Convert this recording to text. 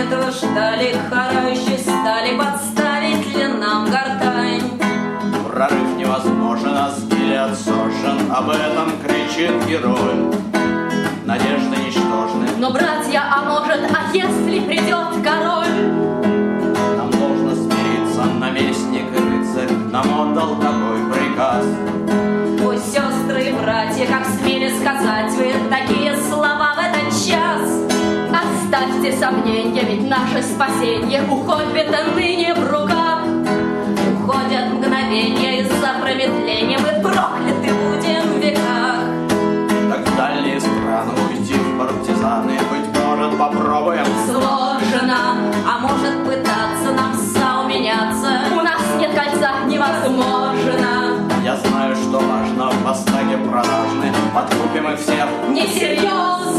этого ждали, карающей стали, подставить ли нам гортань? Прорыв невозможен, а Гилеад сожжен, об этом кричит герой. Надежды ничтожны. Но, братья, а может, а если придет король? Нам должно смириться, наместник и рыцарь нам отдал такой приказ. О, сестры и братья, как смели сказать вы такие слова в этот час? Оставьте сомнения, ведь наше спасение у хоббита ныне в руках. Уходят мгновения из-за промедления, мы прокляты будем в веках. Так в дальние страны уйти в партизаны, быть может, попробуем. Сложно, а может пытаться нам сауменяться. У нас нет кольца, невозможно. Я знаю, что важно, в Остаге продажны, подкупим их всех. Несерьезно.